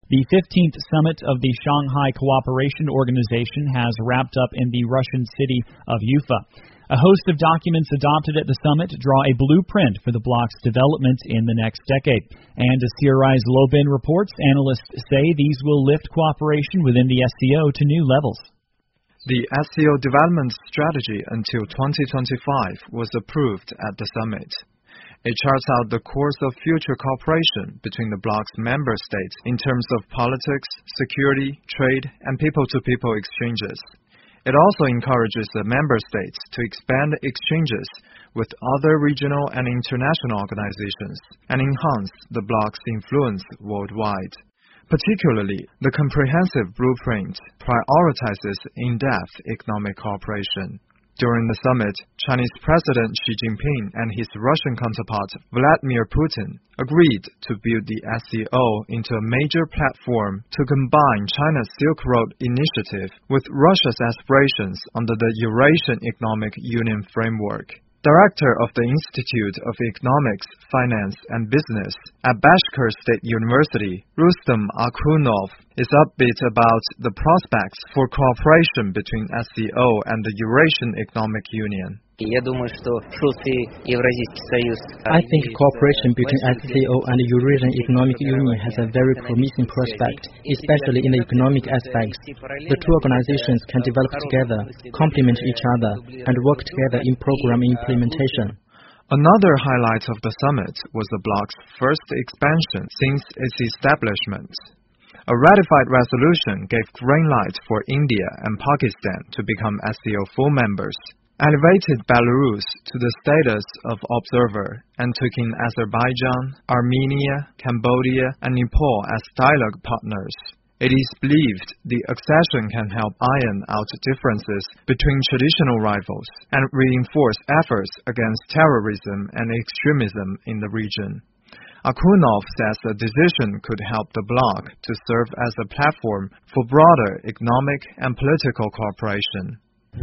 The 15th summit of the Shanghai Cooperation Organization has wrapped up in the Russian city of Ufa. A host of documents adopted at the summit draw a blueprint for the bloc's development in the next decade. And as CRI's Lobin reports, analysts say these will lift cooperation within the SCO to new levels. The SCO development strategy until 2025 was approved at the summit. It charts out the course of future cooperation between the bloc's member states in terms of politics, security, trade, and people-to-people exchanges. It also encourages the member states to expand exchanges with other regional and international organizations and enhance the bloc's influence worldwide. Particularly, the comprehensive blueprint prioritizes in-depth economic cooperation. During the summit, Chinese President Xi Jinping and his Russian counterpart Vladimir Putin agreed to build the SCO into a major platform to combine China's Silk Road Initiative with Russia's aspirations under the Eurasian Economic Union framework. Director of the Institute of Economics, Finance and Business at Bashkir State University, Rustam Akhunov, is upbeat about the prospects for cooperation between SCO and the Eurasian Economic Union. I think cooperation between SCO and the Eurasian Economic Union has a very promising prospect, especially in the economic aspects. The two organizations can develop together, complement each other, and work together in program implementation. Another highlight of the summit was the bloc's first expansion since its establishment. A ratified resolution gave green light for India and Pakistan to become SCO full members, elevated Belarus to the status of observer, and took in Azerbaijan, Armenia, Cambodia, and Nepal as dialogue partners. It is believed the accession can help iron out differences between traditional rivals and reinforce efforts against terrorism and extremism in the region. Akhunov says the decision could help the bloc to serve as a platform for broader economic and political cooperation. In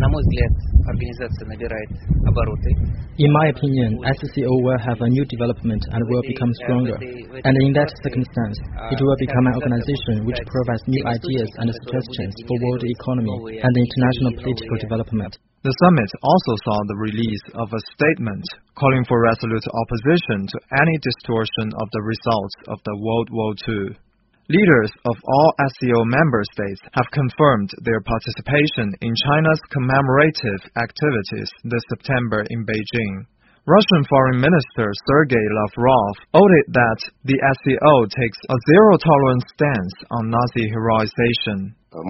my opinion, SCO will have a new development and will become stronger. And in that circumstance, it will become an organization which provides new ideas and suggestions for world economy and international political development. The summit also saw the release of a statement calling for resolute opposition to any distortion of the results of the World War II. Leaders of all SCO member states have confirmed their participation in China's commemorative activities this September in Beijing. Russian Foreign Minister Sergei Lavrov noted that the SCO takes a zero-tolerance stance on Nazi heroization.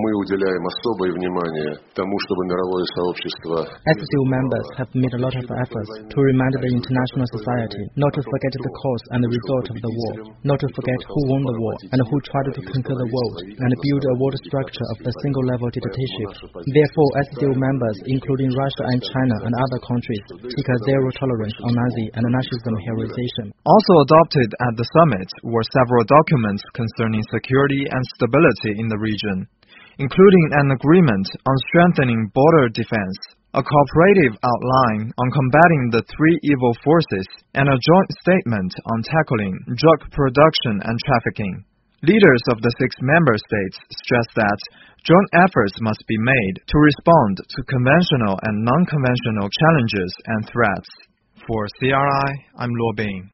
SCO members have made a lot of efforts to remind the international society not to forget the cause and the result of the war, not to forget who won the war and who tried to conquer the world, and build a world structure of the single-level dictatorship. Therefore, SCO members, including Russia and China and other countries, take a zero tolerance on Nazi and Nazism heroization. Also adopted at the summit were several documents concerning security and stability in the region, including an agreement on strengthening border defense, a cooperative outline on combating the three evil forces, and a joint statement on tackling drug production and trafficking. Leaders of the 6 member states stress that joint efforts must be made to respond to conventional and non-conventional challenges and threats. For CRI, I'm Luo Bing.